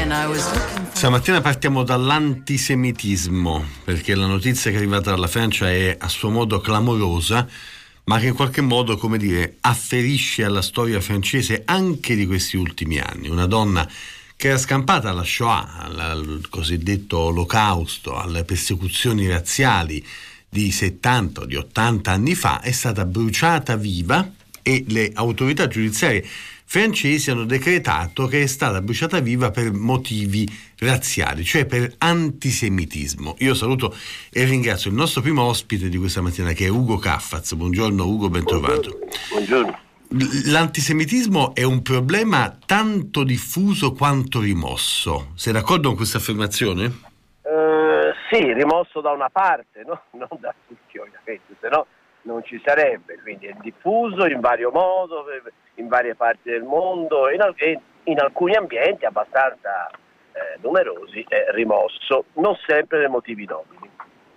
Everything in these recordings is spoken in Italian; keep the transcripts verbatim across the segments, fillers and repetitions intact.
Stamattina partiamo dall'antisemitismo, perché la notizia che è arrivata dalla Francia è a suo modo clamorosa, ma che in qualche modo, come dire, afferisce alla storia francese anche di questi ultimi anni. Una donna che era scampata alla Shoah, al cosiddetto Olocausto, alle persecuzioni razziali di settanta o di ottanta anni fa, è stata bruciata viva e le autorità giudiziarie francesi hanno decretato che è stata bruciata viva per motivi razziali, cioè per antisemitismo. Io saluto e ringrazio il nostro primo ospite di questa mattina, che è Ugo Caffaz. Buongiorno Ugo, ben trovato. Buongiorno. L'antisemitismo è un problema tanto diffuso quanto rimosso. Sei d'accordo con questa affermazione? Uh, sì, rimosso da una parte, no? Non da tutti ovviamente, se no non ci sarebbe, quindi è diffuso in vario modo, in varie parti del mondo e in, in alcuni ambienti abbastanza eh, numerosi è rimosso, non sempre per motivi nobili.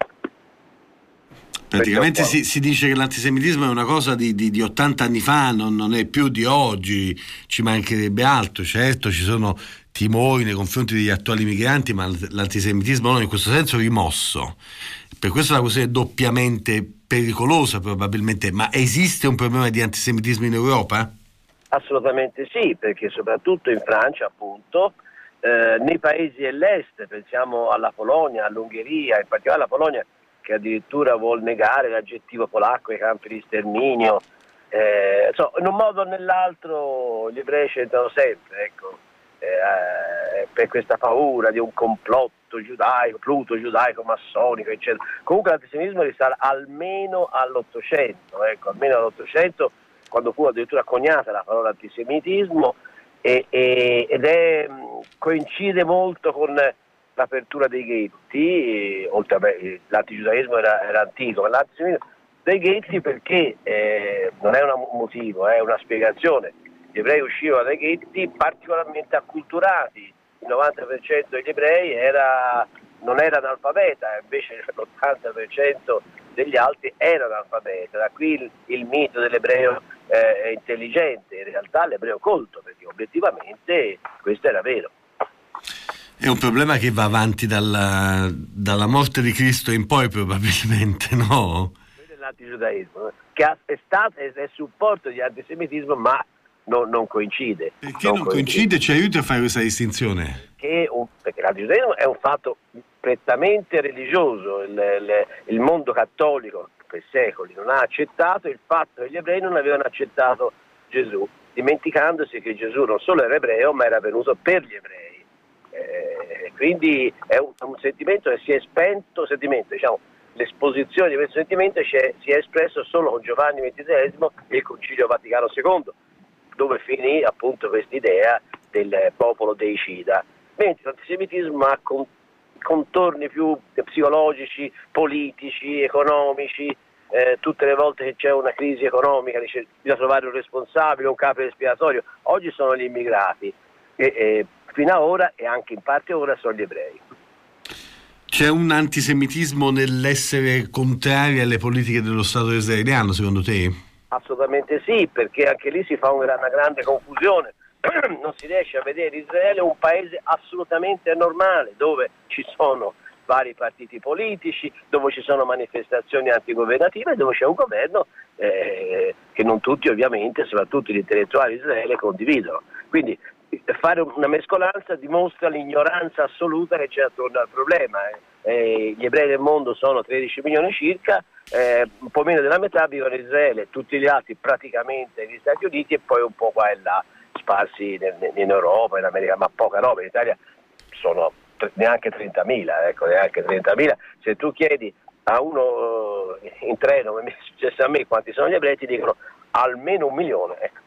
Praticamente si, si dice che l'antisemitismo è una cosa di, di, di ottanta anni fa, non, non è più di oggi, ci mancherebbe altro. Certo, ci sono timori nei confronti degli attuali migranti, ma l'antisemitismo non è in questo senso rimosso. Per questo la questione è doppiamente pericolosa probabilmente. Ma esiste un problema di antisemitismo in Europa? Assolutamente sì, perché soprattutto in Francia, appunto, eh, nei paesi dell'est, pensiamo alla Polonia, all'Ungheria, in particolare alla Polonia, che addirittura vuol negare l'aggettivo polacco ai campi di sterminio. Eh, so, in un modo o nell'altro gli ebrei c'entrano sempre, ecco, eh, per questa paura di un complotto giudaico, pluto giudaico, massonico, eccetera. Comunque l'antisemitismo risale almeno all'Ottocento, ecco, almeno all'Ottocento, quando fu addirittura coniata la parola antisemitismo, e, e, ed è coincide molto con l'apertura dei ghetti, oltre a beh, l'antigiudaismo era, era antico, ma l'antisemitismo dei ghetti perché eh, non è un motivo, è una spiegazione. Gli ebrei uscivano dai ghetti particolarmente acculturati, il novanta per cento degli ebrei era, non era analfabeta, invece l'ottanta per cento degli altri era analfabeta. Da qui il, il mito dell'ebreo eh, intelligente, in realtà l'ebreo colto, perché obiettivamente questo era vero. È un problema che va avanti dalla, dalla morte di Cristo in poi probabilmente, no? Quello è l'antigiudaismo, che è stato è, è supporto di antisemitismo, ma non, non coincide. Perché non, non coincide? coincide? Ci aiuti a fare questa distinzione? Perché, un, perché l'antigiudaismo è un fatto prettamente religioso. Il, il, il mondo cattolico per secoli non ha accettato il fatto che gli ebrei non avevano accettato Gesù, dimenticandosi che Gesù non solo era ebreo, ma era venuto per gli ebrei. Eh, quindi è un, un sentimento che si è spento, sentimento, diciamo, l'esposizione di questo sentimento si è, si è espresso solo con Giovanni ventitreesimo e il Concilio Vaticano secondo, dove finì appunto questa idea del popolo deicida, mentre l'antisemitismo ha con, contorni più psicologici, politici, economici. Eh, tutte le volte che c'è una crisi economica dice, bisogna trovare un responsabile, un capo espiatorio. Oggi sono gli immigrati e, e fino ad ora e anche in parte ora sono gli ebrei. C'è un antisemitismo nell'essere contrari alle politiche dello Stato israeliano, secondo te? Assolutamente sì, perché anche lì si fa una, una grande confusione. Non si riesce a vedere Israele un paese assolutamente normale, dove ci sono vari partiti politici, dove ci sono manifestazioni antigovernative e dove c'è un governo eh, che non tutti ovviamente, soprattutto gli intellettuali di Israele, condividono. Quindi fare una mescolanza dimostra l'ignoranza assoluta che c'è attorno al problema. Eh. Eh, gli ebrei del mondo sono tredici milioni circa, eh, un po' meno della metà vivono in Israele, tutti gli altri praticamente negli Stati Uniti e poi un po' qua e là sparsi in, in Europa, in America, ma poca roba. In Italia sono neanche trentamila, ecco, neanche trentamila. Se tu chiedi a uno in treno, come mi è successo a me, quanti sono gli ebrei, ti dicono almeno un milione, ecco.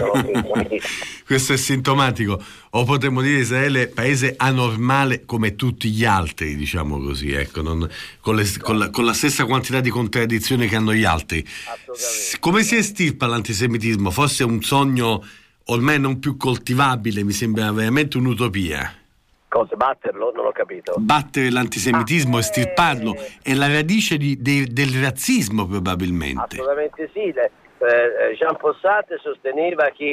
Questo è sintomatico, o potremmo dire Israele paese anormale come tutti gli altri, diciamo così, ecco, non, con, le, con, la, con la stessa quantità di contraddizioni che hanno gli altri. Come si estirpa l'antisemitismo? Forse è un sogno ormai non più coltivabile, mi sembra veramente un'utopia. Cosa, batterlo? Non ho capito. Battere l'antisemitismo, ah, estirparlo, eh, è la radice di, de, del razzismo probabilmente. Assolutamente sì. Eh, Jean Paul Sartre sosteneva che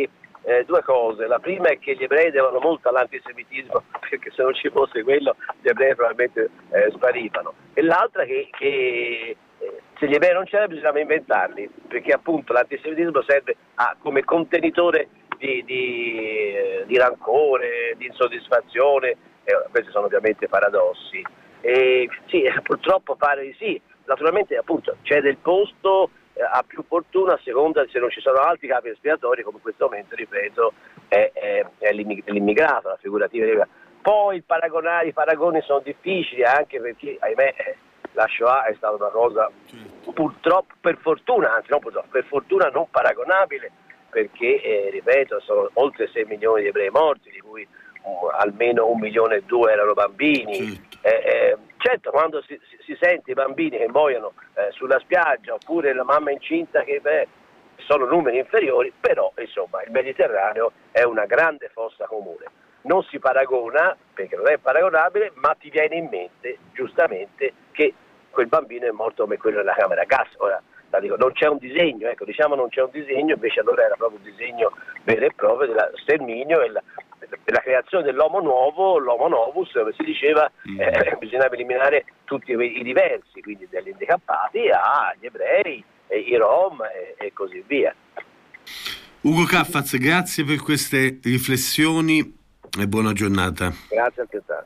eh, due cose. La prima è che gli ebrei devono molto all'antisemitismo, perché se non ci fosse quello gli ebrei probabilmente eh, sparivano. E l'altra che, che eh, se gli ebrei non c'erano bisognava inventarli, perché appunto l'antisemitismo serve a, come contenitore di, di, eh, di rancore, di insoddisfazione, eh, questi sono ovviamente paradossi. E sì, purtroppo pare di sì. Naturalmente appunto c'è del posto eh, a più fortuna a seconda se non ci sono altri capi espiatori, come in questo momento, ripeto, è, è, è l'immigrato, la figurativa. Poi il paragonare, i paragoni sono difficili, anche perché, ahimè, la Shoah è stata una cosa purtroppo, per fortuna, anzi non purtroppo, per fortuna non paragonabile, perché, eh, ripeto, sono oltre sei milioni di ebrei morti, di cui um, almeno un milione e due erano bambini. Eh, eh, certo, quando si, si, si sente i bambini che muoiono eh, sulla spiaggia, oppure la mamma incinta, che beh, sono numeri inferiori, però insomma il Mediterraneo è una grande fossa comune. Non si paragona, perché non è paragonabile, ma ti viene in mente giustamente che quel bambino è morto come quello della camera a gas. Ora, la dico, non c'è un disegno, ecco, diciamo non c'è un disegno, invece allora era proprio un disegno vero e proprio dello sterminio e la, della creazione dell'uomo nuovo, l'homo novus, dove si diceva eh, bisognava eliminare tutti i diversi, quindi dagli handicappati agli ebrei, e i rom e, e così via. Ugo Caffaz, grazie per queste riflessioni e buona giornata. Grazie altrettanto.